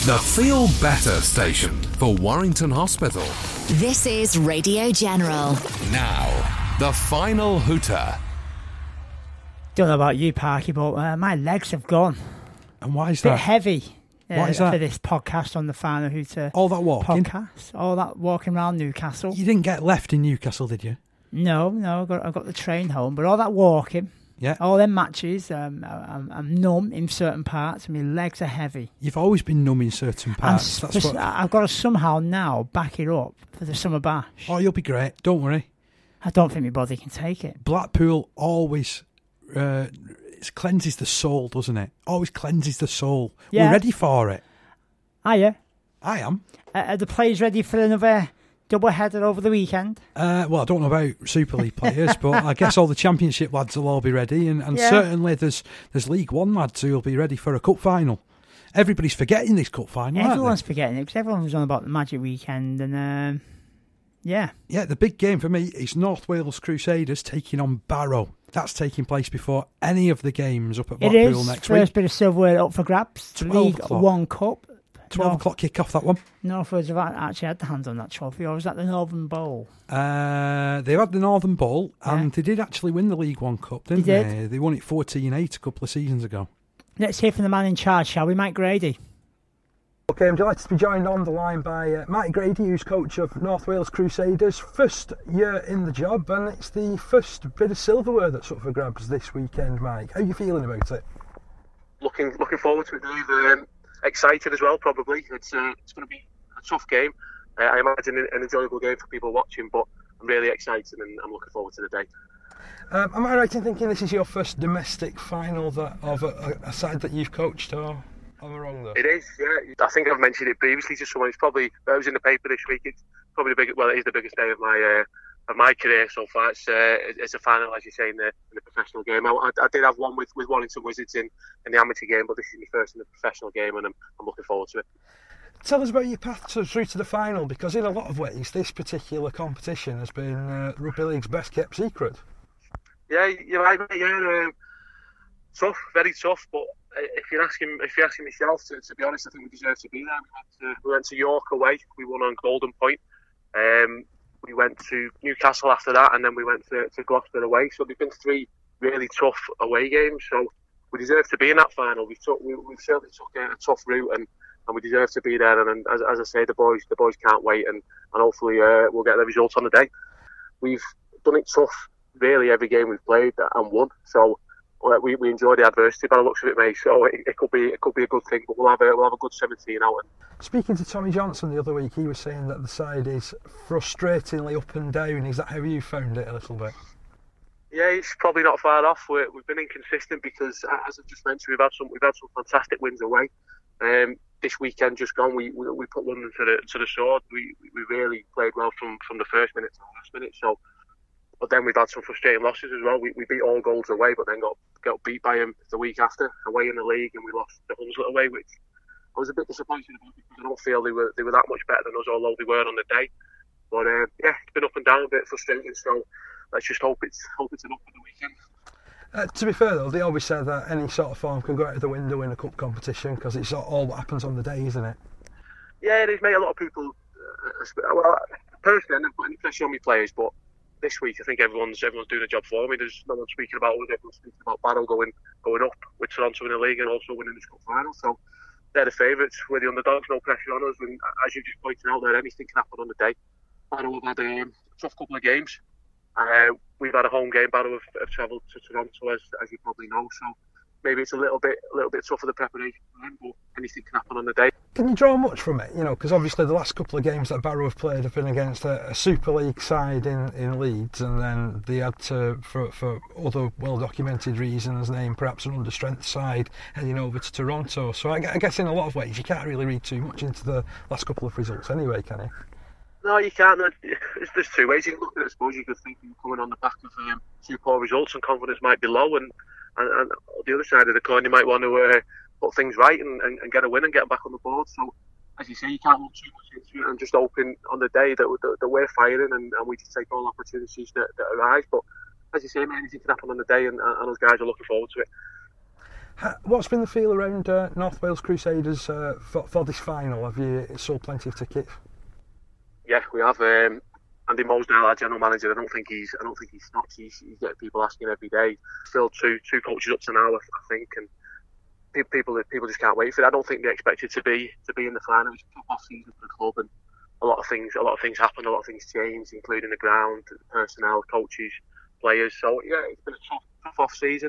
The Feel Better station for Warrington Hospital. This is Radio General. Now, the final hooter. Don't know about you, Parky, but my legs have gone. And why is Bit that? heavy. Why is that? For this podcast on the Final Hooter. All that walking? Podcast. All that walking around Newcastle. You didn't get left in Newcastle, did you? No, I got the train home, but all that walking, all them matches, I'm numb in certain parts, and my legs are heavy. You've always been numb in certain parts. I've got to somehow now back it up for the summer bash. Oh, you'll be great. Don't worry. I don't think my body can take it. Blackpool always it cleanses the soul, doesn't it? Always cleanses the soul. Yeah. We're ready for it. Are you? I am. Are the players ready for another double-header over the weekend? Well, I don't know about Super League players, but I guess all the Championship lads will all be ready, and certainly there's League One lads who will be ready for a cup final. Everybody's forgetting this cup final. Everyone's forgetting it because everyone was on about the Magic Weekend, and yeah, the big game for me is North Wales Crusaders taking on Barrow. That's taking place before any of the games up at Blackpool next week. First bit of silverware up for grabs. League One Cup. 12 o'clock kick-off, that one. Northwoods have actually had the hands on that trophy, or was that the Northern Bowl? They've had the Northern Bowl, and they did actually win the League One Cup, didn't they? They won it 14-8 a couple of seasons ago. Let's hear from the man in charge, shall we, Mike Grady? Okay, I'm delighted to be joined on the line by Mike Grady, who's coach of North Wales Crusaders. First year in the job, and it's the first bit of silverware that's up for grabs this weekend, Mike. How are you feeling about it? Looking forward to it, Dave. Excited as well, probably. It's going to be a tough game. I imagine an enjoyable game for people watching, but I'm really excited and I'm looking forward to the day. Am I right in thinking this is your first domestic final of a side that you've coached, or am I wrong there? It is, yeah. I think I've mentioned it previously to someone. I was in the paper this week. It's probably it is the biggest day of my career so far. It's a final, as you say, in the professional game. I did have one with Warrington Wizards in the amateur game, but this is my first in the professional game, and I'm looking forward to it. Tell us about your path through to the final, because in a lot of ways this particular competition has been Rugby League's best kept secret. Yeah, you're right, mate. Yeah, tough, very tough. But if you're asking myself, to be honest, I think we deserve to be there. We went to York away. We won on Golden Point. We went to Newcastle after that, and then we went to Gloucester away. So we've been 3 really tough away games. So we deserve to be in that final. We certainly took a tough route, and we deserve to be there. And as I say, the boys can't wait, and hopefully we'll get the results on the day. We've done it tough, really, every game we've played and won. So we enjoy the adversity by the looks of it, mate. So it could be a good thing, but we'll have a good 17 out. Speaking to Tommy Johnson the other week, he was saying that the side is frustratingly up and down. Is that how you found it a little bit? Yeah, it's probably not far off. We've been inconsistent because, as I just mentioned, we've had some fantastic wins away. This weekend just gone, we put London to the sword. We really played well from the first minute to the last minute. So, but then we've had some frustrating losses as well. We beat all goals away, but then got beat by them the week after away in the league, and we lost to Hunslet away, which I was a bit disappointed about because I don't feel they were that much better than us, although they were on the day. But it's been up and down, a bit frustrating. So let's just hope it's enough for the weekend. To be fair though, they always say that any sort of form can go out of the window in a cup competition because it's all what happens on the day, isn't it? Yeah, it is, mate. A lot of people, well, personally, I never put any pressure on my players, but this week I think everyone's doing a job for me. There's no one speaking about us. Everyone's speaking about Barrow going up with Toronto in the league and also winning the cup final. So they're the favourites. We're the underdogs. No pressure on us. And as you just pointed out there, anything can happen on the day. Barrow have had a tough couple of games. We've had a home game. Barrow have travelled to Toronto, as you probably know. So maybe it's a little bit tougher the preparation for them, but anything can happen on the day. Can you draw much from it? You know, because obviously the last couple of games that Barrow have played have been against a Super League side in Leeds, and then they had to, for other well-documented reasons, name perhaps an under-strength side heading over to Toronto. So I guess in a lot of ways you can't really read too much into the last couple of results anyway, can you? No, you can't. There's 2 ways you can look at it. I suppose you could think you're coming on the back of 2 poor results and confidence might be low, and the other side of the coin, you might want to put things right and get a win and get back on the board. So, as you say, you can't look too much into it and just hoping on the day that we're firing and we just take all opportunities that arise. But as you say, mate, anything can happen on the day, and those guys are looking forward to it. What's been the feel around North Wales Crusaders for this final? Have you sold plenty of tickets? Yeah, we have. Andy Mosdale, our general manager, I don't think he's stopped. He's getting people asking every day. Still two coaches up to now, I think, and people just can't wait for it. I don't think they expected to be in the final. It's a tough season for the club, and a lot of things happened, a lot of things changed, including the ground, the personnel, coaches, players. So yeah, it's been a tough off season.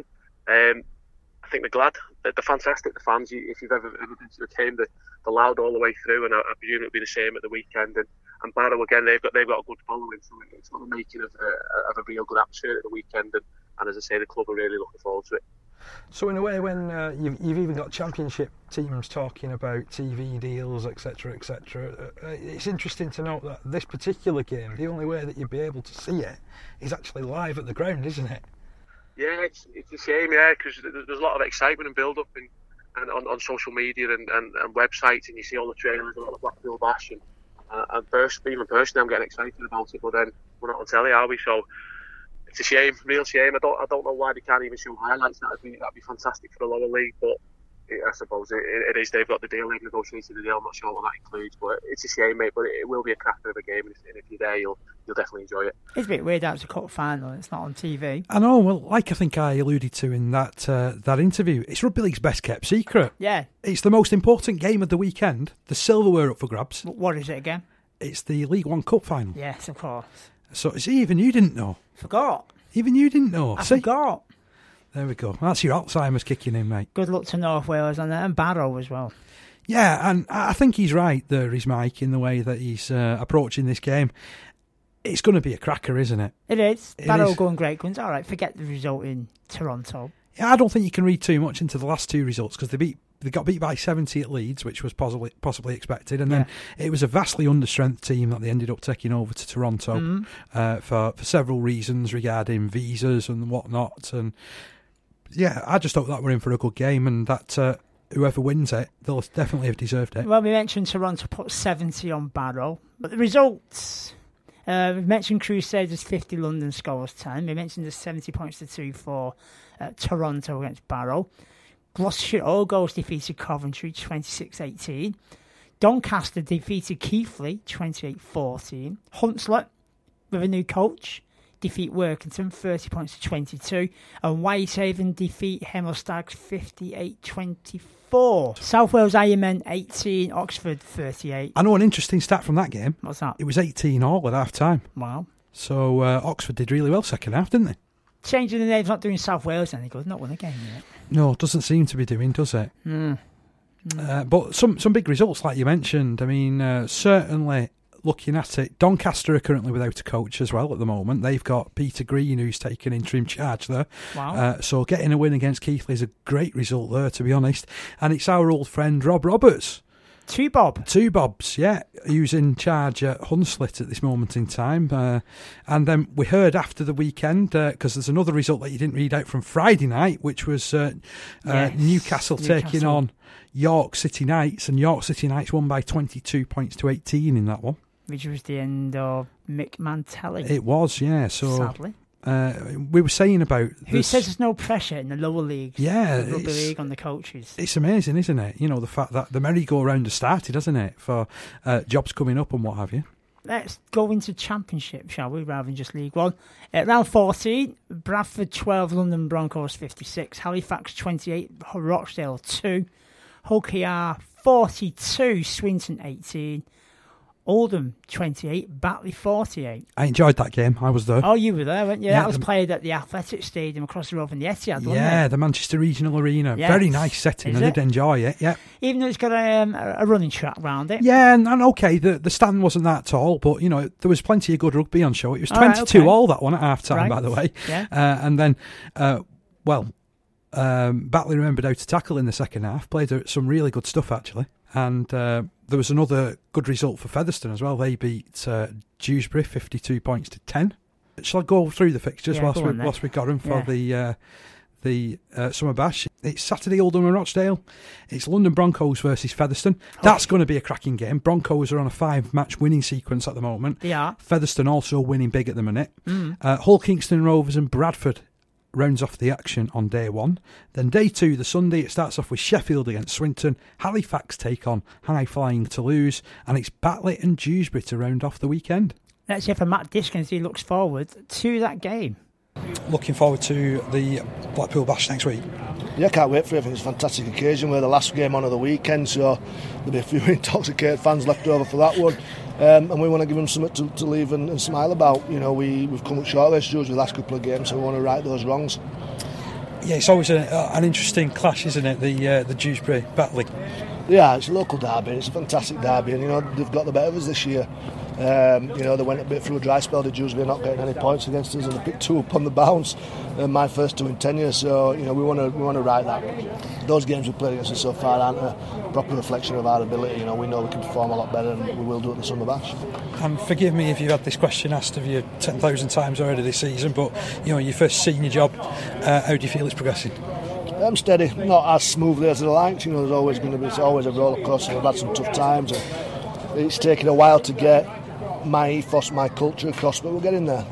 I think they're glad. They're fantastic. The fans, if you've ever been to a game, they're loud all the way through, and I presume it'll be the same at the weekend. And Barrow again, they've got a good following, so it's got the making of a real good atmosphere at the weekend. And as I say, the club are really looking forward to it. So in a way, when you've even got championship teams talking about TV deals, etc., it's interesting to note that this particular game, the only way that you'd be able to see it is actually live at the ground, isn't it? Yeah, it's a shame, because there's a lot of excitement and build-up and on social media and websites, and you see all the trailers, a lot of Blackpool Bash, and even personally, I'm getting excited about it, but then we're not on telly, are we? So it's a shame, real shame. I don't know why they can't even show highlights. That'd be fantastic for the lower league, but I suppose it is. They've got the deal, they've negotiated the deal. I'm not sure what that includes, but it's a shame, mate. But it will be a cracker of a game, and if you're there, you'll definitely enjoy it. It's a bit weird that it's a cup final. It's not on TV. I know. Well, like I think I alluded to in that interview, it's rugby league's best kept secret. Yeah, it's the most important game of the weekend. The silverware up for grabs. What is it again? It's the League One Cup final. Yes, of course. So see, even you didn't know. Forgot. Even you didn't know. I forgot. There we go. That's your Alzheimer's kicking in, mate. Good luck to North Wales and Barrow as well. Yeah, and I think he's right there, is Mike, in the way that he's approaching this game. It's going to be a cracker, isn't it? It is. Barrow going great guns. All right, forget the result in Toronto. Yeah, I don't think you can read too much into the last two results because they got beat by 70 at Leeds, which was possibly expected, and then it was a vastly understrength team that they ended up taking over to Toronto for several reasons regarding visas and whatnot. And yeah, I just hope that we're in for a good game, and that whoever wins it, they'll definitely have deserved it. Well, we mentioned Toronto put 70 on Barrow, but the results. We've mentioned Crusaders 50, London scores 10. We mentioned the 70 points to 2 for Toronto against Barrow. Gloucestershire All Goals defeated Coventry 26-18. Doncaster defeated Keighley 28-14. Hunslet, with a new coach, defeat Workington 30 points to 22. And Whitehaven defeat Hemel Stags 58-24. South Wales Ironmen 18, Oxford 38. I know an interesting stat from that game. What's that? It was 18 all at half time. Wow. So Oxford did really well second half, didn't they? Changing the name's not doing South Wales any good. Not won a game yet. No, doesn't seem to be doing, does it? But some big results, like you mentioned. I mean, certainly looking at it, Doncaster are currently without a coach as well at the moment. They've got Peter Green, who's taken interim charge there. Wow. So getting a win against Keighley is a great result there, to be honest. And it's our old friend Rob Roberts. Two Bobs, yeah, who's in charge at Hunslet at this moment in time. And then we heard after the weekend, because there's another result that you didn't read out from Friday night, which was Newcastle taking on York City Knights, and York City Knights won by 22 points to 18 in that one. Which was the end of Mick Mantelli. It was, yeah. So sadly. We were saying about who says there's no pressure in the lower leagues, the rugby league on the coaches. It's amazing, isn't it? You know, the fact that the merry-go-round has started, hasn't it, for jobs coming up and what have you. Let's go into Championship, shall we, rather than just League One. At round 14, Bradford 12, London Broncos 56, Halifax 28, Rochdale 2, Hull KR 42, Swinton 18, Oldham 28, Batley 48. I enjoyed that game. I was there. Oh, you were there, weren't you? Yeah, that was played at the Athletic Stadium across the road from the Etihad, wasn't it? Yeah, the Manchester Regional Arena. Yes. Very nice setting. I did enjoy it, yeah. Even though it's got a running track round it. Yeah, and okay, the stand wasn't that tall, but, you know, there was plenty of good rugby on show. It was 22 all that one at half-time, by the way. Yeah. And then, Batley remembered how to tackle in the second half, played some really good stuff, actually. And there was another good result for Featherstone as well. They beat Dewsbury 52 points to 10. Shall I go through the fixtures whilst we got them for the Summer Bash? It's Saturday, Oldham and Rochdale. It's London Broncos versus Featherstone. That's going to be a cracking game. Broncos are on a 5-match winning sequence at the moment. They are. Featherstone also winning big at the minute. Hull Kingston Rovers and Bradford rounds off the action on day 1. Then day 2, the Sunday, it starts off with Sheffield against Swinton, Halifax take on high-flying Toulouse, and it's Batley and Dewsbury to round off the weekend. Let's hear from Matt Diskins. He looks forward to that game. Looking forward to the Blackpool Bash next week. Yeah, can't wait for it. I think it's a fantastic occasion. We're the last game on of the weekend, so there'll be a few intoxicated fans left over for that one. And we want to give them something to leave and smile about. You know, we've come up short as usual the last couple of games, so we want to right those wrongs. Yeah, it's always an interesting clash, isn't it? The Dewsbury Batley. Yeah, it's a local derby. It's a fantastic derby, and you know they've got the better of us this year. You know, they went a bit through a dry spell. The Dewsbury not getting any points against us, and they picked 2 up on the bounce. My first 2 in 10 years. So you know, we want to right that. Those games we've played against us so far aren't a proper reflection of our ability. You know, we know we can perform a lot better, and we will do it in the Summer Bash. And forgive me if you've had this question asked of you 10,000 times already this season, but you know, your first senior job. How do you feel it's progressing? I'm steady, not as smoothly as I liked. You know, it's always a roller coaster. We've had some tough times, and it's taken a while to get my ethos, my culture across, but we're getting there.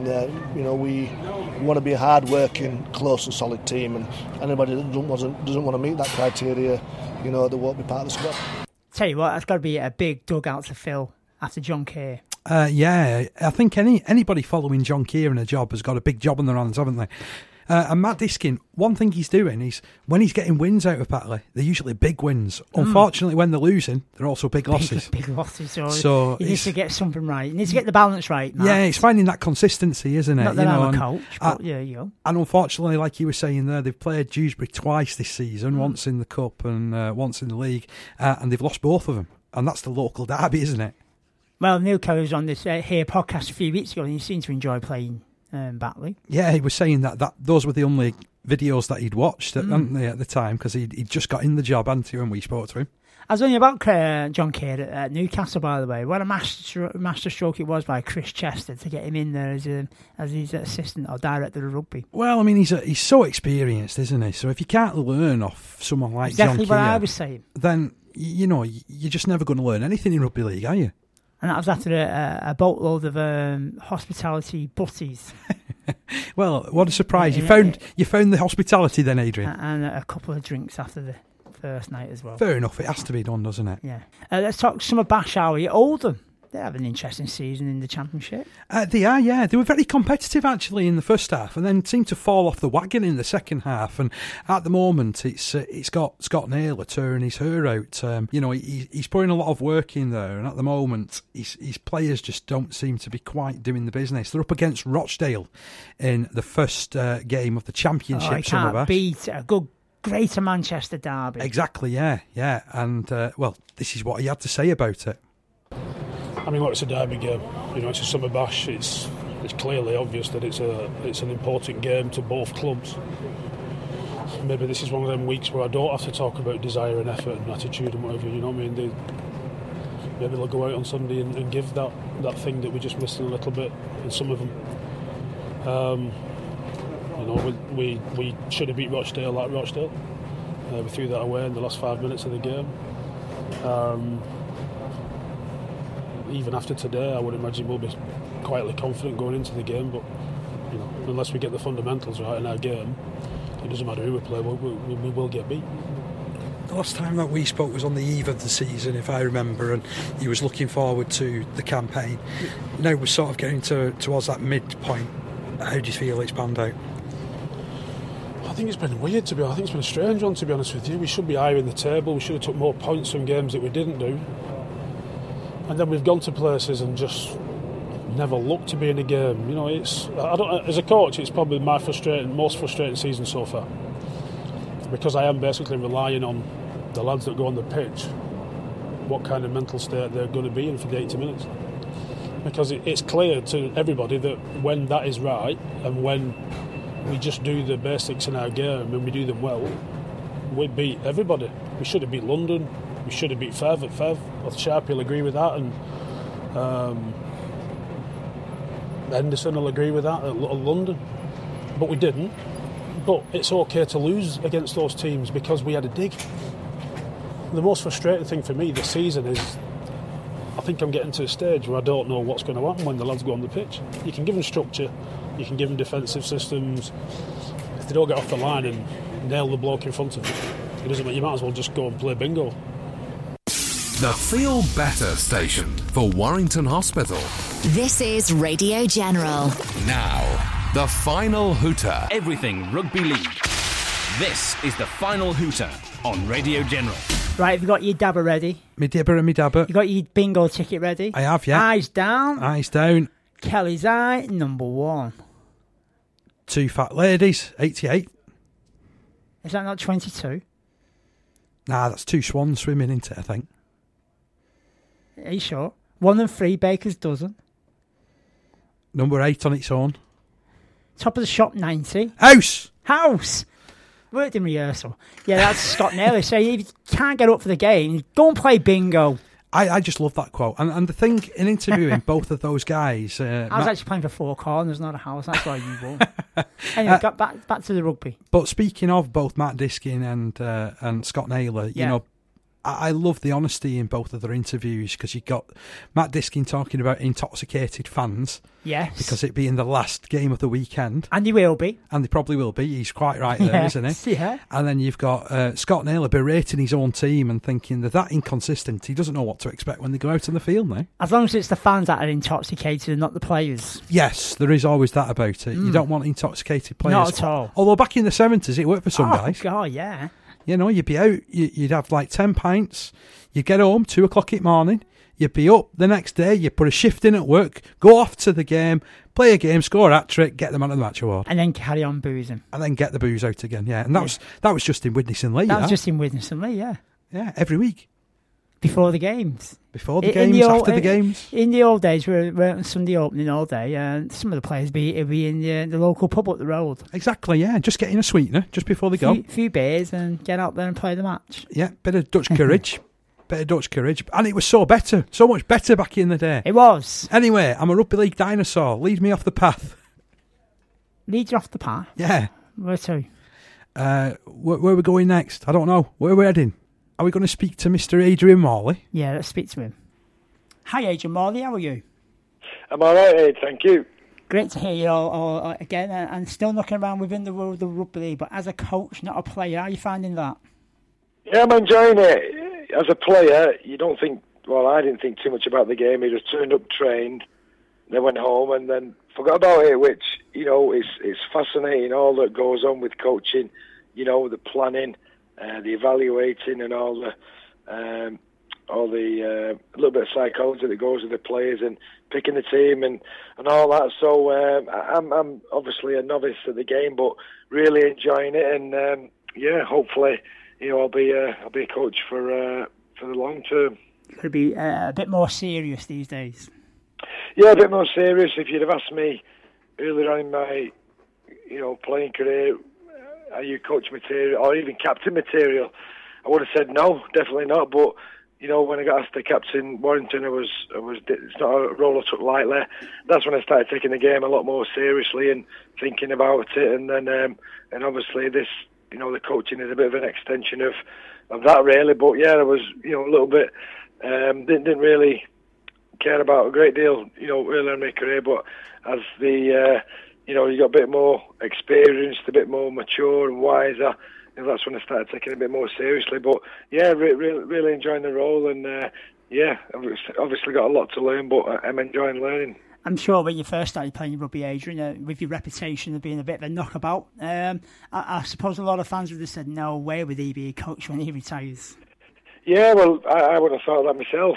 You know, we want to be a hard-working, close and solid team, and anybody that doesn't want to meet that criteria, you know, they won't be part of the squad. Tell you what, that's got to be a big dugout to fill after John Keir. Yeah, I think anybody following John Keir in a job has got a big job on their hands, haven't they? And Matt Diskin, one thing he's doing is when he's getting wins out of Batley, they're usually big wins. Unfortunately, when they're losing, they're also big losses. Big losses. So he needs to get something right. He needs to get the balance right, Matt. Yeah, it's finding that consistency, isn't it? Not that I'm a coach, but yeah, you know. And unfortunately, like you were saying there, they've played Dewsbury twice this season, once in the Cup and once in the League, and they've lost both of them. And that's the local derby, isn't it? Well, Neil Kelly was on this here podcast a few weeks ago, and he seemed to enjoy playing Batley. Yeah, he was saying that those were the only videos that he'd watched, hadn't they, at the time, because he'd just got in the job, hadn't he, when we spoke to him. I was only about John Keir at Newcastle, by the way. What a master stroke it was by Chris Chester to get him in there as his assistant or director of rugby. Well, I mean, he's so experienced, isn't he? So if you can't learn off someone like John Keir, exactly what I was saying, then you know you're just never going to learn anything in rugby league, are you? And that was after a boatload of hospitality butties. Well, what a surprise! You found the hospitality then, Adrian, and a couple of drinks after the first night as well. Fair enough. It has to be done, doesn't it? Yeah. Let's talk Summer Bash, shall we? Oldham. They have an interesting season in the Championship. They are, yeah. They were very competitive, actually, in the first half, and then seemed to fall off the wagon in the second half. And at the moment, it's got Scott Naylor tearing his hair out. You know, he's putting a lot of work in there, and at the moment, his players just don't seem to be quite doing the business. They're up against Rochdale in the first game of the Championship Summer Bash. Beat a good Greater Manchester derby. Exactly, yeah. And, well, this is what he had to say about it. I mean, look, it's a derby game. You know, it's a Summer Bash. It's clearly obvious that it's an important game to both clubs. Maybe this is one of them weeks where I don't have to talk about desire and effort and attitude and whatever. You know what I mean? Maybe they'll go out on Sunday and give that thing that we just missed a little bit in some of them. You know, we should have beat Rochdale like Rochdale. We threw that away in the last 5 minutes of the game. Even after today, I would imagine we'll be quietly confident going into the game. But you know, unless we get the fundamentals right in our game, it doesn't matter who we play. We will get beat. The last time that we spoke was on the eve of the season, if I remember, and he was looking forward to the campaign. Now we're sort of getting towards that midpoint. How do you feel it's panned out? I think it's been weird to be honest. I think it's been a strange one, to be honest with you. We should be higher in the table. We should have took more points from games that we didn't do. And then we've gone to places and just never looked to be in a game. You know, as a coach, it's probably my most frustrating season so far, because I am basically relying on the lads that go on the pitch, what kind of mental state they're going to be in for the 80 minutes. Because it's clear to everybody that when that is right and when we just do the basics in our game and we do them well, we beat everybody. We should have beat London. We should have beat Fev at Fev. Sharpie will agree with that, and Henderson will agree with that at London. But we didn't. But it's okay to lose against those teams because we had a dig. The most frustrating thing for me this season is I think I'm getting to a stage where I don't know what's going to happen when the lads go on the pitch. You can give them structure, You can give them defensive systems. If they don't get off the line and nail the bloke in front of them, it doesn't matter. You might as well just go and play bingo. The Feel Better station for Warrington Hospital. This is Radio General. Now, the final hooter. Everything rugby league. This is the final hooter on Radio General. Right, have you got your dabber ready? Me dibber and me dabber. You got your bingo ticket ready? I have, yeah. Eyes down. Eyes down. Kelly's eye, number 1. 2 fat ladies, 88. Is that not 22? Nah, that's 2 swans swimming into it, I think. Are you sure? 1 and 3 Baker's dozen. Number 8 on its own. Top of the shop, 90. House! Worked in rehearsal. Yeah, that's Scott Naylor. So if you can't get up for the game, go and play bingo. I just love that quote. And the thing, in interviewing both of those guys... I was actually playing for 4 corners, not a house. That's why you won. Anyway, got back to the rugby. But speaking of both Matt Diskin and Scott Naylor, you know, I love the honesty in both of their interviews, because you got Matt Diskin talking about intoxicated fans. Yes. Because it being the last game of the weekend. And he will be. And they probably will be. He's quite right there, isn't he? Yeah. And then you've got Scott Naylor berating his own team and thinking that inconsistent. He doesn't know what to expect when they go out on the field now. As long as it's the fans that are intoxicated and not the players. Yes, there is always that about it. You don't want intoxicated players. Not at all. Although back in the 70s, it worked for some guys. Oh, God, yeah. You know, you'd be out, you'd have like 10 pints, you'd get home 2 o'clock in the morning, you'd be up the next day, you'd put a shift in at work, go off to the game, play a game, score a hat-trick, get them out of the match award. And then carry on boozing. And then get the booze out again, yeah. And that was just in Widnes and Lee. That was just in Widnes and Lee, yeah. Yeah, every week. Before the games. Before the games, after the games. In the old days, we were on Sunday opening all day, and some of the players be in the local pub up the road. Exactly, yeah. Just getting a sweetener just before they go. Few beers and get out there and play the match. Yeah, bit of Dutch courage. And it was so much better back in the day. It was. Anyway, I'm a rugby league dinosaur. Lead me off the path. Lead you off the path? Yeah. Where to? Where are we going next? I don't know. Where are we heading? Are we going to speak to Mr. Adrian Morley? Yeah, let's speak to him. Hi, Adrian Morley. How are you? I'm all right, Ed. Thank you. Great to hear you all again, and still knocking around within the world of the rugby league, but as a coach, not a player. How are you finding that? Yeah, I'm enjoying it. As a player, you don't think... Well, I didn't think too much about the game. He just turned up, trained, then went home, and then forgot about it, which, you know, it's fascinating, all that goes on with coaching, you know, the planning, the evaluating, and all the little bit of psychology that goes with the players and picking the team and all that. So I'm obviously a novice at the game, but really enjoying it. And hopefully, you know, I'll be a coach for the long term. Could be a bit more serious these days. Yeah, a bit more serious. If you'd have asked me earlier on in my, you know, playing career, are you coach material or even captain material, I would have said no, definitely not. But you know, when I got asked to captain Warrington, it's not a role I took lightly. That's when I started taking the game a lot more seriously and thinking about it. And then, and obviously this, you know, the coaching is a bit of an extension of that really. But yeah, I was, you know, a little bit, didn't really care about a great deal, you know, early in my career. But as the, you know, you got a bit more experienced, a bit more mature and wiser, and that's when I started taking it a bit more seriously. But yeah, really enjoying the role, and yeah, I've obviously got a lot to learn, but I'm enjoying learning. I'm sure when you first started playing rugby, Adrian, with your reputation of being a bit of a knockabout, I suppose a lot of fans would have said, no way would he be a coach when he retires. Yeah, well, I would have thought that myself.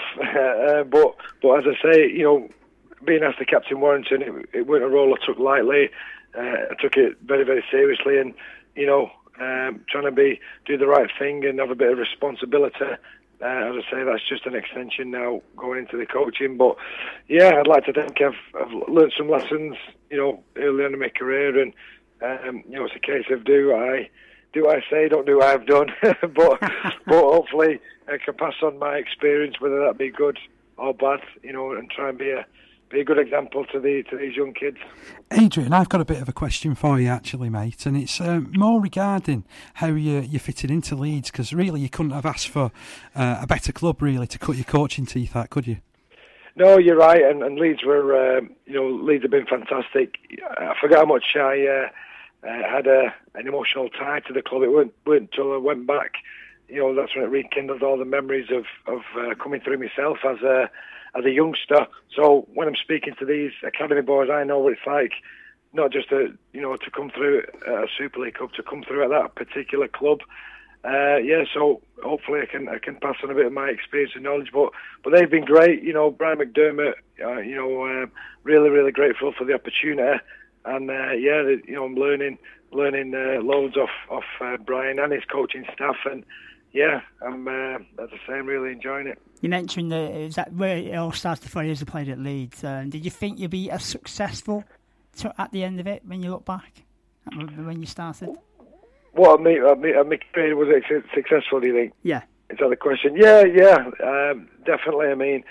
But as I say, you know, being asked to captain Warrington, it wasn't a role I took lightly. I took it very, very seriously, and you know, trying to do the right thing and have a bit of responsibility. As I say, that's just an extension now going into the coaching. But yeah, I'd like to think I've learned some lessons, you know, early on in my career, and you know, it's a case of do what I say, don't do what I've done. but hopefully I can pass on my experience, whether that be good or bad, you know, and try and be a good example to these young kids. Adrian, I've got a bit of a question for you actually, mate, and it's more regarding how you fitted into Leeds, because really you couldn't have asked for a better club really to cut your coaching teeth at, could you? No, you're right, and Leeds were, Leeds have been fantastic. I forgot how much I had an emotional tie to the club. It weren't until I went back, that's when it rekindled all the memories of coming through myself as a youngster. So when I'm speaking to these academy boys, I know what it's like, not just to come through a Super League Cup, to come through at that particular club. So hopefully I can pass on a bit of my experience and knowledge. But they've been great. Brian McDermott. Really, really grateful for the opportunity. And I'm learning loads off Brian and his coaching staff. And I'm as I say, I'm really enjoying it. You mentioned is that where it all started for you as a player at Leeds. Did you think you'd be as successful at the end of it when you look back, when you started? What, my career, was it successful, do you think? Yeah. Is that the question? Yeah, definitely. I mean,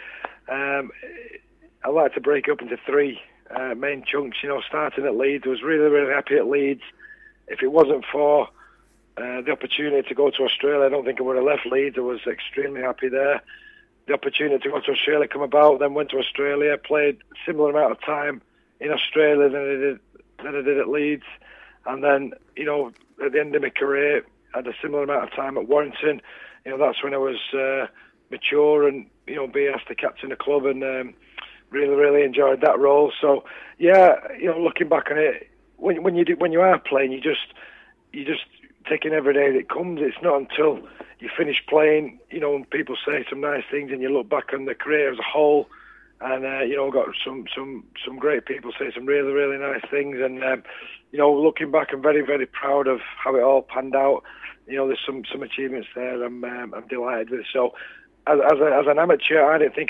I like to break up into three main chunks. Starting at Leeds, I was really, really happy at Leeds. If it wasn't for the opportunity to go to Australia, I don't think I would have left Leeds. I was extremely happy there. The opportunity to go to Australia come about, then went to Australia, played a similar amount of time in Australia than I did at Leeds. And then, at the end of my career, I had a similar amount of time at Warrington. That's when I was mature and, being asked to captain the club, and really, really enjoyed that role. So, looking back on it, when you are playing, you just take in every day that comes. It's not until you finish playing, when people say some nice things and you look back on the career as a whole, and got some great people say some really, really nice things, and looking back, I'm very, very proud of how it all panned out. There's some achievements there I'm delighted with. So as an amateur, I didn't think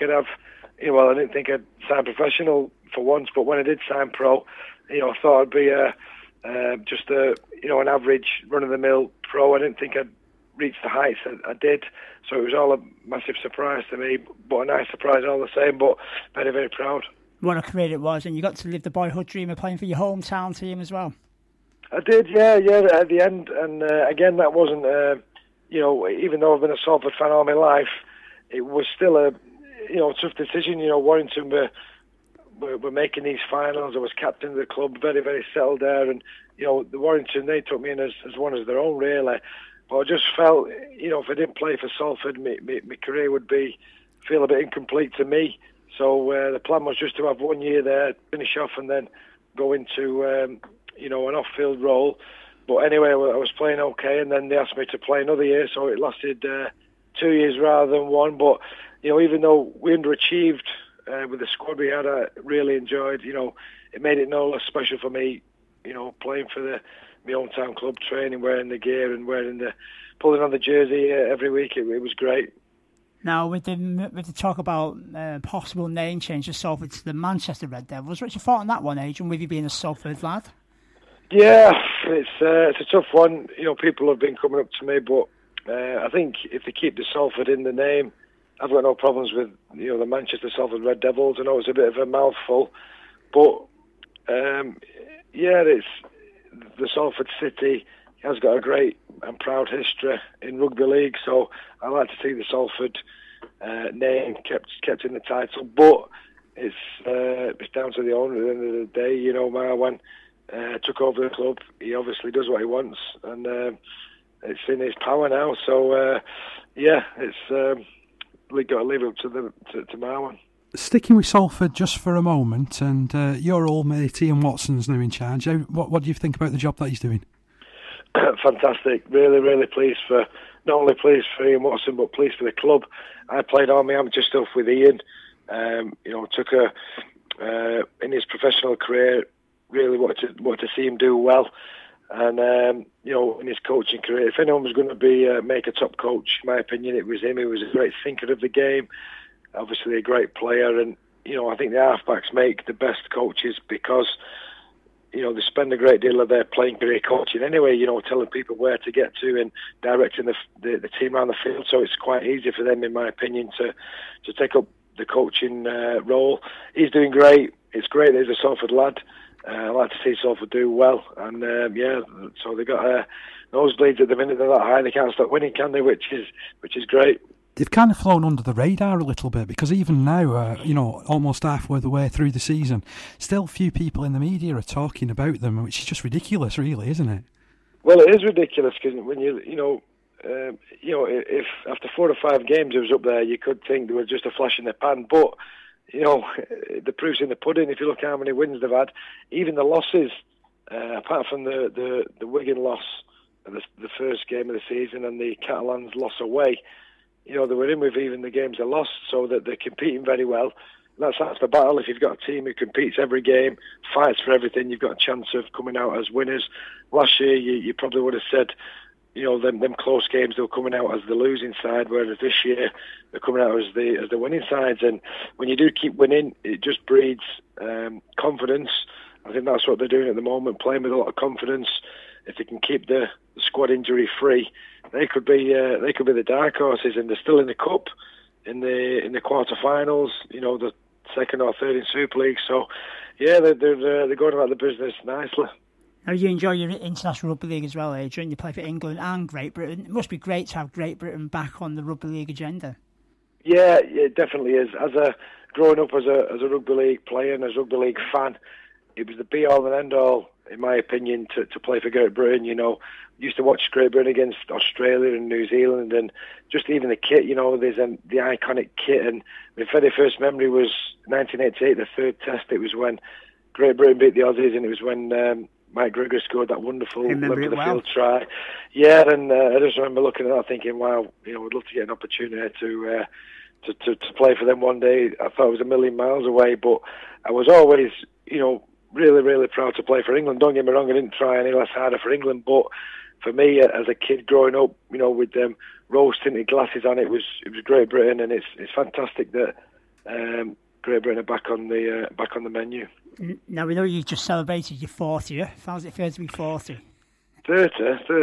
I'd sign professional for once, but when I did sign pro, I thought I'd be just an average run-of-the-mill pro. I didn't think I'd reach the heights that I did. So it was all a massive surprise to me, but a nice surprise all the same, but very, very proud. What a career it was, and you got to live the boyhood dream of playing for your hometown team as well. I did, yeah, at the end, and again, that wasn't, even though I've been a Salford fan all my life, it was still a, tough decision. Warrington were making these finals. I was captain of the club, very, very settled there, and the Warrington, they took me in as one of their own, really. But I just felt, if I didn't play for Salford, my career would feel a bit incomplete to me. So the plan was just to have 1 year there, finish off, and then go into an off-field role. But anyway, I was playing okay, and then they asked me to play another year, so it lasted 2 years rather than one. But even though we underachieved with the squad we had, I really enjoyed. It made it no less special for me. Playing for my hometown club, training, wearing the gear, and pulling on the jersey every week. It was great. Now, with the talk about possible name change of Salford to the Manchester Red Devils, what's your thought on that one, Adrian, with you being a Salford lad? Yeah, it's a tough one. People have been coming up to me, but I think if they keep the Salford in the name, I've got no problems with the Manchester Salford Red Devils. I know it's a bit of a mouthful, but it's the Salford City has got a great and proud history in rugby league, so I like to see the Salford name kept in the title. But it's down to the owner at the end of the day. Marwan took over the club. He obviously does what he wants, and it's in his power now. So we got to leave it up to Marwan. Sticking with Salford just for a moment, and your old mate Ian Watson's now in charge. What do you think about the job that he's doing? Fantastic. Really, really pleased for, not only pleased for Ian Watson, but pleased for the club. I played all my amateur stuff with Ian. Took in his professional career, really wanted to see him do well. And, in his coaching career, if anyone was going to make a top coach, in my opinion, it was him. He was a great thinker of the game, obviously a great player. And, I think the halfbacks make the best coaches because, they spend a great deal of their playing career coaching anyway, telling people where to get to and directing the team around the field. So it's quite easy for them, in my opinion, to take up the coaching role. He's doing great. It's great that he's a Salford lad. I like to see Salford do well. And, so they got nosebleeds at the minute. They're that high. They can't stop winning, can they? Which is great. they've kind of flown under the radar a little bit, because even now, almost halfway the way through the season, still few people in the media are talking about them, which is just ridiculous, really, isn't it? Well, it is ridiculous, because when if after 4 or 5 games it was up there, you could think they were just a flash in the pan. But the proof's in the pudding. If you look how many wins they've had, even the losses, apart from the Wigan loss, the first game of the season, and the Catalans loss away, they were in with even the games they lost, so that they're competing very well. That's the battle. If you've got a team who competes every game, fights for everything, you've got a chance of coming out as winners. Last year, you probably would have said, them close games, they were coming out as the losing side, whereas this year they're coming out as the winning sides. And when you do keep winning, it just breeds confidence. I think that's what they're doing at the moment, playing with a lot of confidence. If they can keep the squad injury free, they could be the dark horses, and they're still in the cup, in the quarterfinals. The second or third in Super League. So, yeah, they're going about the business nicely. Now, you enjoy your international rugby league as well, Adrian. You play for England and Great Britain. It must be great to have Great Britain back on the rugby league agenda. Yeah, it definitely is. Growing up as a rugby league player and as a rugby league fan, it was the be all and end all, in my opinion, to play for Great Britain. Used to watch Great Britain against Australia and New Zealand, and just even the kit. There's the iconic kit, and my very first memory was 1988, the third test. It was when Great Britain beat the Aussies, and it was when Mike Gregory scored that wonderful left-of-the-field try. Yeah, and I just remember looking at that thinking, wow, I'd love to get an opportunity to play for them one day. I thought it was a million miles away, but I was always, really, really proud to play for England. Don't get me wrong, I didn't try any less harder for England, but for me, as a kid growing up, with them rose-tinted glasses on, it was Great Britain, and it's fantastic that Great Britain are back on the menu. Now, we know you just celebrated your 40th. How does it feel to be 40? 30.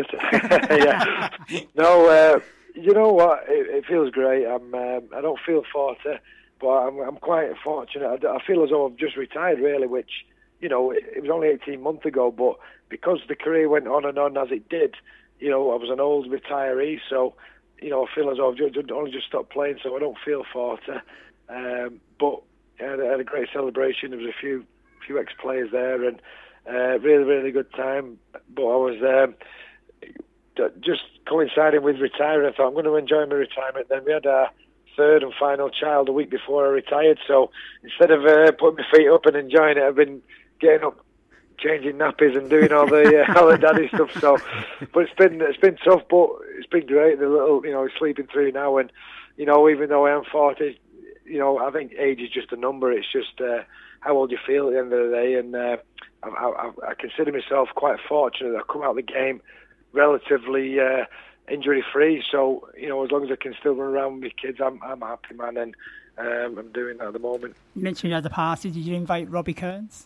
Yeah. No, you know what? It feels great. I don't feel 40, but I'm quite fortunate. I feel as though I've just retired, really, which, it was only 18 months ago, but because the career went on and on as it did, I was an old retiree, so, I feel as though I've only just stopped playing, so I don't feel 40. But I had a great celebration. There was a few ex-players there, and really, really good time. But I was just coinciding with retiring. I thought, I'm going to enjoy my retirement. Then we had our third and final child a week before I retired. So instead of putting my feet up and enjoying it, I've been getting up, changing nappies and doing all the daddy stuff. So, but it's been tough, but it's been great. The little, he's sleeping through now, and even though I am 40, I think age is just a number. It's just how old you feel at the end of the day, and I consider myself quite fortunate that I come out of the game relatively injury-free. So, as long as I can still run around with my kids, I'm happy, man, and I'm doing that at the moment. You mentioned you had the party. Did you invite Robbie Kearns?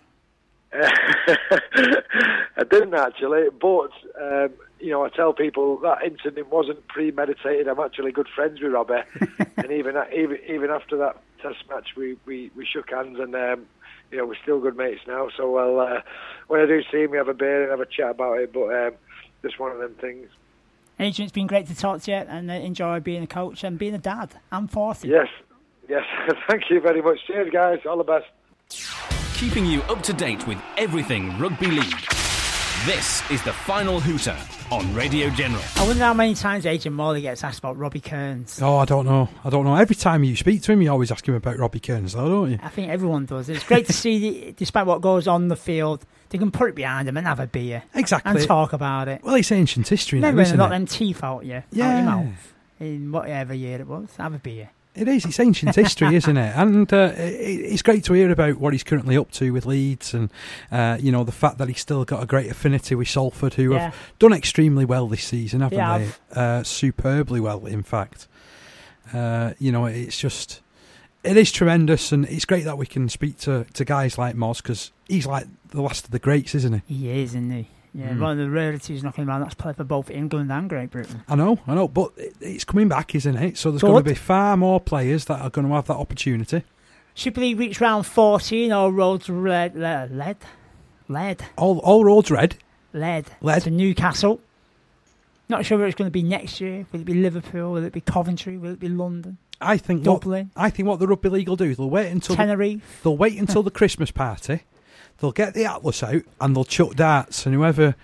I didn't actually, but I tell people that incident wasn't premeditated. I'm actually good friends with Robbie, and even after that test match, we shook hands, and we're still good mates now. So when I do see him, we have a beer and have a chat about it. But just one of them things. Adrian, it's been great to talk to you, and enjoy being a coach and being a dad. I'm 40. Yes. Thank you very much. Cheers, guys. All the best. Keeping you up to date with everything rugby league. This is the Final Hooter on Radio General. I wonder how many times Adrian Morley gets asked about Robbie Kearns. Oh, I don't know. Every time you speak to him, you always ask him about Robbie Kearns, though, don't you? I think everyone does. It's great to see, despite what goes on the field, they can put it behind them and have a beer. Exactly. And talk about it. Well, it's ancient history now, isn't it? Remember, not them teeth out your mouth in whatever year it was. Have a beer. It is. It's ancient history, isn't it? And it's great to hear about what he's currently up to with Leeds, and the fact that he's still got a great affinity with Salford, who have done extremely well this season, haven't they? Superbly well, in fact. It's just, it is tremendous, and it's great that we can speak to guys like Moz, because he's like the last of the greats, isn't he? He is, isn't he? Yeah, one of the rarities knocking around that's played for both England and Great Britain. I know, but it's coming back, isn't it? So there's going to be far more players that are going to have that opportunity. Super League reached round 14, all roads led. All roads led to Newcastle. Not sure where it's going to be next year. Will it be Liverpool? Will it be Coventry? Will it be London? I think Dublin. what the Rugby League will do is they'll wait until Tenerife. They'll wait until the Christmas party. They'll get the Atlas out and they'll chuck darts, and whoever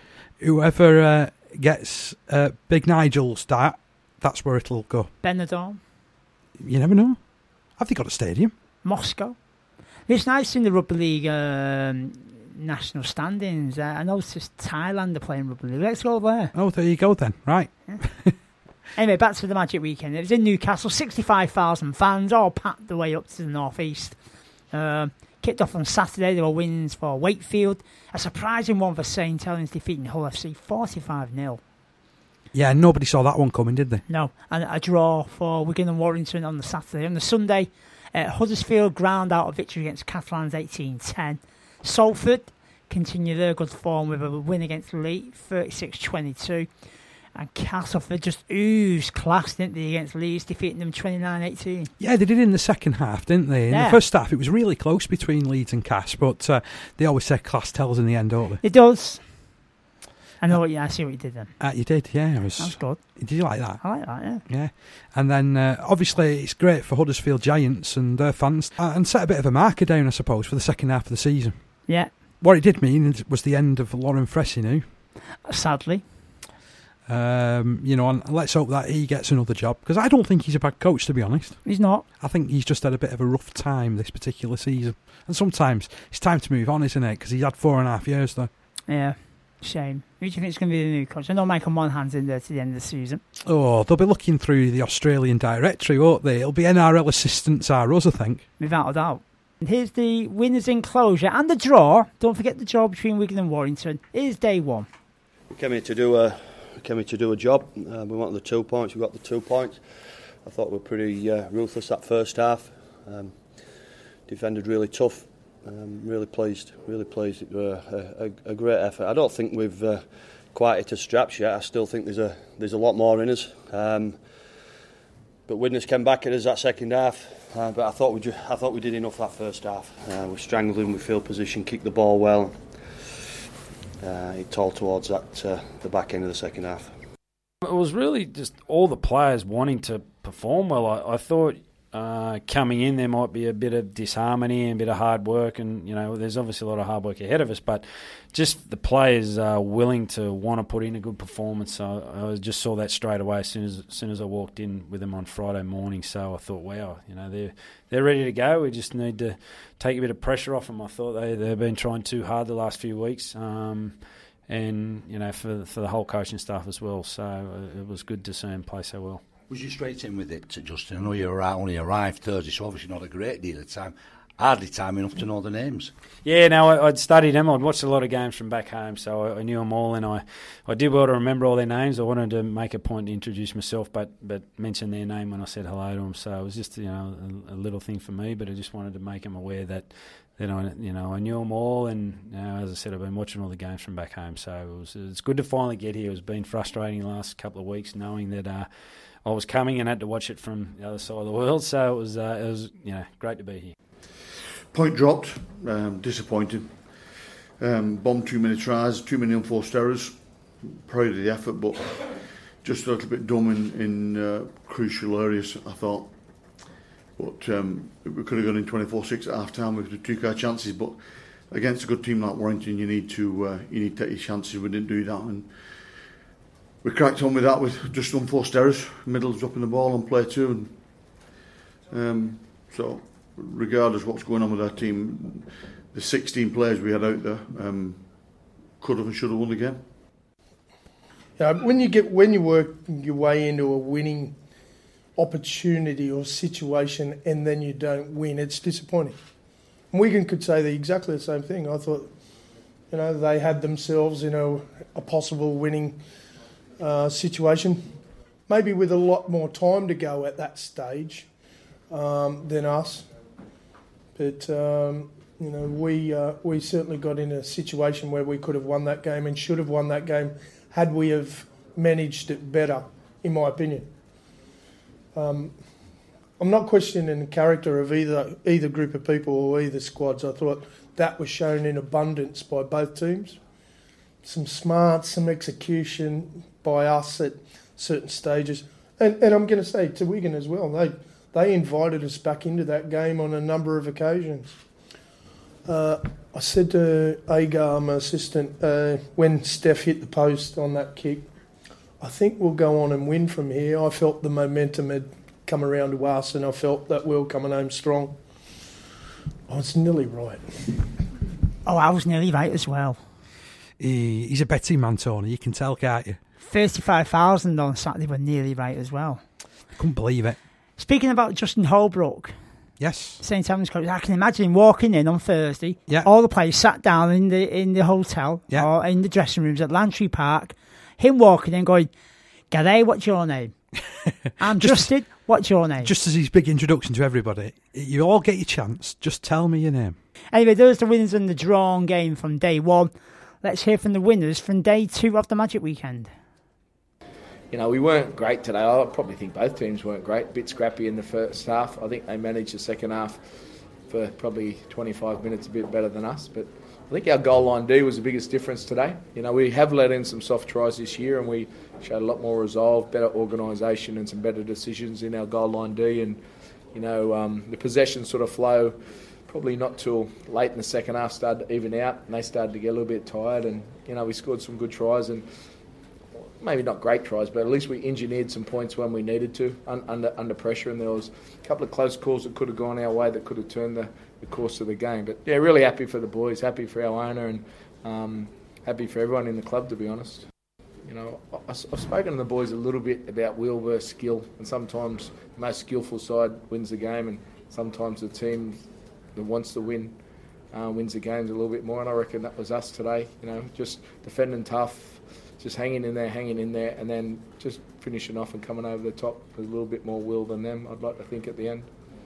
gets Big Nigel's dart, that's where it'll go. Benidorm. You never know. Have they got a stadium? Moscow. It's nice in the Rugby League national standings. I noticed Thailand are playing Rugby League. Let's go there. Oh, there you go then. Right. Yeah. Anyway, back to the Magic Weekend. It was in Newcastle. 65,000 fans, all packed the way up to the northeast. Kicked off on Saturday. There were wins for Wakefield. A surprising one for St Helens defeating Hull FC 45-0. Yeah, nobody saw that one coming, did they? No, and a draw for Wigan and Warrington on the Saturday. On the Sunday, Huddersfield ground out a victory against Catalans 18-10. Salford continue their good form with a win against Leeds 36-22. And Castleford just oozed class, didn't they, against Leeds, defeating them 29-18. Yeah, they did in the second half, didn't they? In the first half, it was really close between Leeds and Cass, but they always say class tells in the end, don't they? It does. I know. I see what you did then. You did, yeah. That was good. Did you like that? I like that, yeah. Yeah. And then, obviously, it's great for Huddersfield Giants and their fans, and set a bit of a marker down, I suppose, for the second half of the season. Yeah. What it did mean was the end of Lauren Fressineau. Sadly. And let's hope that he gets another job, because I don't think he's a bad coach, to be honest. He's not. I think he's just had a bit of a rough time this particular season, and sometimes it's time to move on, isn't it? Because he's had 4.5 years there. Yeah, shame. Who do you think is going to be the new coach? I know Michael Monaghan's in there to the end of the season. Oh, they'll be looking through the Australian directory, won't they? It'll be NRL assistants are us, I think. Without a doubt. And here's the winners' enclosure and the draw. Don't forget the draw between Wigan and Warrington. Here's day one. We came here to do a job. We wanted the 2 points. We got the 2 points. I thought we were pretty ruthless that first half. Defended really tough. Really pleased. It was a great effort. I don't think we've quite hit a straps yet. I still think there's a lot more in us. But Widnes came back at us that second half. But I thought we did enough that first half. We strangled him. We field position, kicked the ball well. It told towards the back end of the second half. It was really just all the players wanting to perform well. I thought coming in there might be a bit of disharmony and a bit of hard work, and there's obviously a lot of hard work ahead of us, but just the players are willing to want to put in a good performance. So I just saw that straight away as soon as I walked in with them on Friday morning. So I thought, wow, they're ready to go. We just need to take a bit of pressure off them. I thought they've been trying too hard the last few weeks. And for the whole coaching staff as well. So it was good to see him play so well. Was you straight in with it, Justin? I know you only arrived Thursday, so obviously not a great deal of time. Hardly time enough to know the names. Yeah, no, I'd studied them. I'd watched a lot of games from back home, so I knew them all, and I did well to remember all their names. I wanted to make a point to introduce myself, but mention their name when I said hello to them. So it was just a little thing for me, but I just wanted to make them aware that I knew them all, and as I said, I've been watching all the games from back home. So it's good to finally get here. It's been frustrating the last couple of weeks, knowing that I was coming and had to watch it from the other side of the world. So it was great to be here. Point dropped, disappointing. Bombed too many tries, too many unforced errors. Proud of the effort, but just a little bit dumb in crucial areas, I thought. But we could have gone in 24-6 at half time. We could have took our chances, but against a good team like Warrington, you need to take your chances. We didn't do that, and we cracked on with that with just unforced errors, middle dropping the ball on play two, and so regardless of what's going on with our team, the 16 players we had out there could have and should have won the game. When you work your way into a winning opportunity or situation and then you don't win, it's disappointing. Wigan could say exactly the same thing. I thought, they had themselves in a possible winning situation, maybe with a lot more time to go at that stage than us. But we certainly got in a situation where we could have won that game and should have won that game had we have managed it better, in my opinion. I'm not questioning the character of either group of people or either squads. I thought that was shown in abundance by both teams. some smart, some execution by us at certain stages. And I'm going to say to Wigan as well, they invited us back into that game on a number of occasions. I said to Agar, my assistant, when Steph hit the post on that kick, I think we'll go on and win from here. I felt the momentum had come around to us, and I felt that we were coming home strong. I was nearly right. Oh, I was nearly right as well. He's a betting man, Tony. You can tell, can't you? 35,000 on Saturday were nearly right as well. I couldn't believe it. Speaking about Justin Holbrook. Yes. St Helens coach. I can imagine him walking in on Thursday. Yeah. All the players sat down in the hotel or in the dressing rooms at Lantry Park. Him walking in going, "G'day, what's your name?" I'm Justin, what's your name? Just as his big introduction to everybody. You all get your chance. Just tell me your name. Anyway, those are the winners in the drawn game from day one. Let's hear from the winners from day two of the Magic Weekend. You know, we weren't great today. I probably think both teams weren't great. A bit scrappy in the first half. I think they managed the second half for probably 25 minutes a bit better than us. But I think our goal line D was the biggest difference today. You know, we have let in some soft tries this year, and we showed a lot more resolve, better organisation and some better decisions in our goal line D. And, you know, the possession sort of flow probably not till late in the second half started to even out, and they started to get a little bit tired. And, you know, we scored some good tries, and maybe not great tries, but at least we engineered some points when we needed to under pressure, and there was a couple of close calls that could have gone our way that could have turned the course of the game. But yeah, really happy for the boys, happy for our owner, and happy for everyone in the club, to be honest. You know, I've spoken to the boys a little bit about will versus skill, and sometimes the most skillful side wins the game, and sometimes the team that wants to win wins the games a little bit more, and I reckon that was us today. You know, just defending tough, just hanging in there, and then just finishing off and coming over the top with a little bit more will than them, I'd like to think, at the end.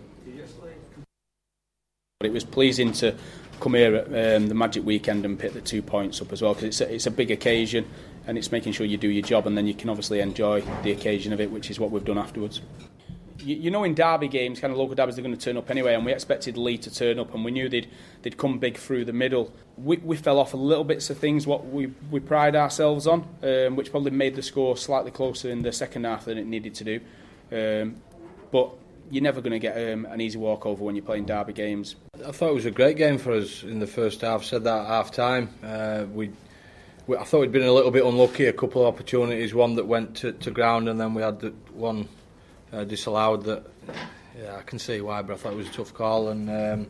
It was pleasing to come here at the Magic Weekend and pick the 2 points up as well, because it's a big occasion, and it's making sure you do your job, and then you can obviously enjoy the occasion of it, which is what we've done afterwards. You know, in derby games, kind of local derbies, they're going to turn up anyway, and we expected Lee to turn up, and we knew they'd come big through the middle. We fell off a little bits of things what we pride ourselves on, which probably made the score slightly closer in the second half than it needed to do. But you're never going to get an easy walkover when you're playing derby games. I thought it was a great game for us in the first half. I said that at half time. I thought we'd been a little bit unlucky, a couple of opportunities, one that went to ground, and then we had the one disallowed that, I can see why, but I thought it was a tough call. And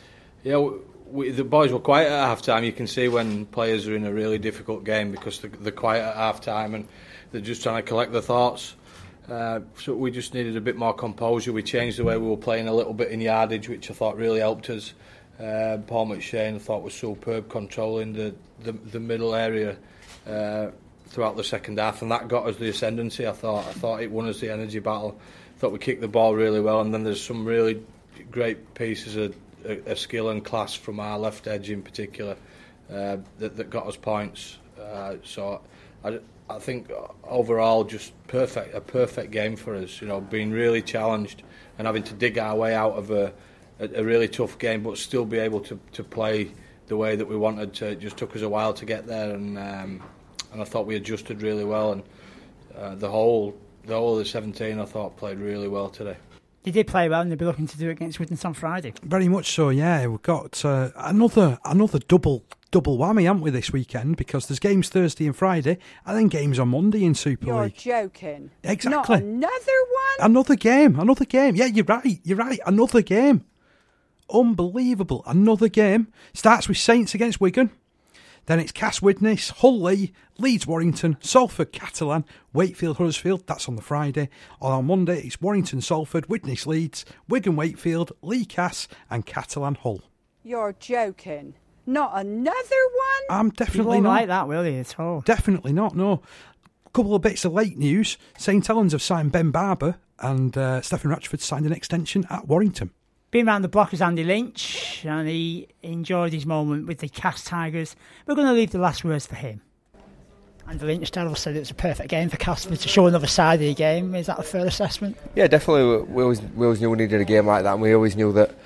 the boys were quiet at half time. You can see when players are in a really difficult game because they're quiet at half time and they're just trying to collect their thoughts. So we just needed a bit more composure. We changed the way we were playing a little bit in yardage, which I thought really helped us. Paul McShane I thought was superb, controlling the middle area throughout the second half, and that got us the ascendancy. I thought it won us the energy battle. I thought we kicked the ball really well, and then there's some really great pieces of skill and class from our left edge in particular that got us points. So I think overall just a perfect game for us. You know, being really challenged and having to dig our way out of a really tough game, but still be able to play the way that we wanted to. It just took us a while to get there, and I thought we adjusted really well, and the whole of the 17 I thought played really well today. They did play well, and they'll be looking to do it against Widnes on Friday. Very much so, yeah. We've got another double whammy, haven't we, this weekend? Because there's games Thursday and Friday, and then games on Monday in Super League. You're joking. Exactly. Not another one? Another game. Yeah, you're right. Another game. Unbelievable. Another game. Starts with Saints against Wigan. Then it's Cass Widnes, Hull Lee, Leeds Warrington, Salford Catalan, Wakefield Huddersfield. That's on the Friday. On Monday it's Warrington Salford, Widnes Leeds, Wigan Wakefield, Lee Cass and Catalan Hull. You're joking. Not another one? I'm definitely you won't not. like that, will you, at all? Definitely not, no. A couple of bits of late news. St Helens have signed Ben Barber and Stephen Ratchford signed an extension at Warrington. Been round the block as Andy Lynch, and he enjoyed his moment with the Cass Tigers. We're going to leave the last words for him. Andy Lynch said it was a perfect game for Casper to show another side of the game. Is that a fair assessment? Yeah, definitely. We always knew we needed a game like that, and we always knew that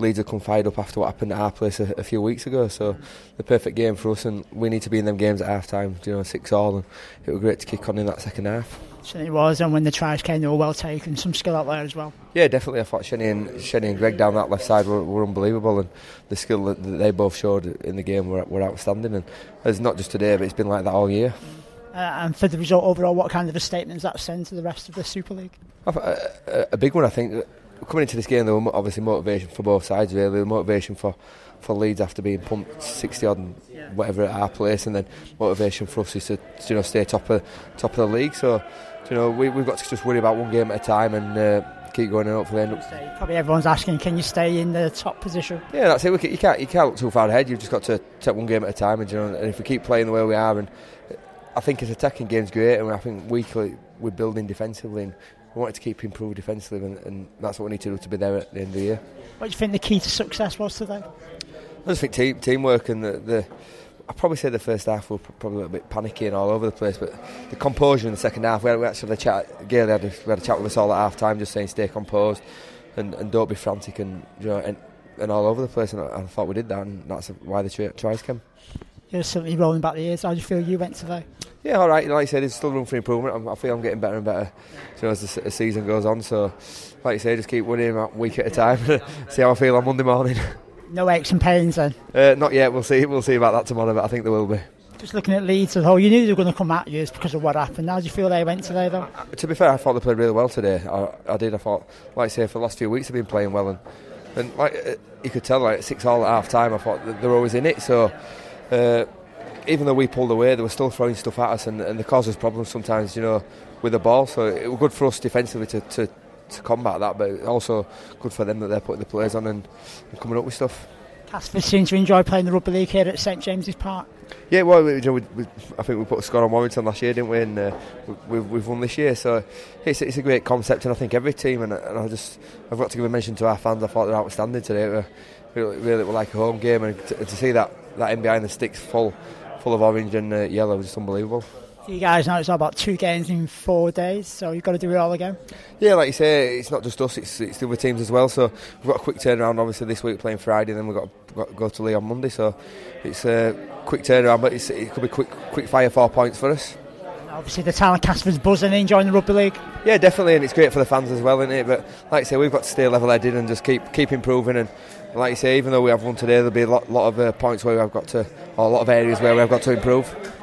Leeds have come fired up after what happened at our place a few weeks ago. So the perfect game for us, and we need to be in them games at half time, 6-all, and it was great to kick on in that second half. Certainly was, and when the tries came, they were well taken. Some skill out there as well. Yeah, definitely. I thought Shenny and Greg down that left side were unbelievable, and the skill that they both showed in the game were outstanding. And it's not just today, but it's been like that all year. And for the result overall, what kind of a statement does that send to the rest of the Super League? A big one, I think. Coming into this game, there was obviously motivation for both sides, really. The motivation for Leeds after being pumped 60 odd and whatever at our place, and then motivation for us is to stay top of the league. So we've got to just worry about one game at a time and keep going and hopefully end up. Probably everyone's asking, can you stay in the top position? Yeah, that's it. You can't look too far ahead. You've just got to take one game at a time, and if we keep playing the way we are, and I think his attacking game's great, and I think weekly we're building defensively, and we wanted to keep improving defensively, and that's what we need to do to be there at the end of the year. What do you think the key to success was today? I just think teamwork, and I'd probably say the first half we were probably a little bit panicky and all over the place, but the composure in the second half, we actually had a chat. Gail had a chat with us all at half time, just saying stay composed and don't be frantic and all over the place, and I thought we did that, and that's why the tries came. You're certainly rolling back the years. How do you feel you went today? Yeah, all right. Like I said, there's still room for improvement. I feel I'm getting better and better as the season goes on. So, like you say, just keep winning a week at a time. See how I feel on Monday morning. No aches and pains then? Not yet. We'll see about that tomorrow, but I think there will be. Just looking at Leeds as a whole, you knew they were going to come at you because of what happened. How do you feel they went today, though? To be fair, I thought they played really well today. I did. I thought, like I say, for the last few weeks they've been playing well, and like you could tell, like 6-all at half time. I thought they were always in it. So. Even though we pulled away, they were still throwing stuff at us, and they caused us problems sometimes, with the ball. So it was good for us defensively to combat that, but also good for them that they're putting the players on and coming up with stuff. Casper seems to enjoy playing the rugby league here at St James's Park. Yeah, well, I think we put a score on Warrington last year, didn't we? And we've won this year, so it's a great concept, and I think every team, and I've got to give a mention to our fans. I thought they were outstanding today. Really were like a home game, and to see that end behind the sticks full of orange and yellow was just unbelievable. You guys know it's all about 2 games in 4 days, so you've got to do it all again. Yeah, like you say, it's not just us, it's the other teams as well. So we've got a quick turnaround. Obviously, this week playing Friday, and then we've got to go to Leigh on Monday. So it's a quick turnaround, but it could be quick fire 4 points for us. Obviously, the town of Casper's buzzing, enjoying the rugby league. Yeah, definitely, and it's great for the fans as well, isn't it? But like I say, we've got to stay level-headed and just keep improving. And like you say, even though we have won today, there'll be a lot of points where we've got to, or a lot of areas where we've got to improve.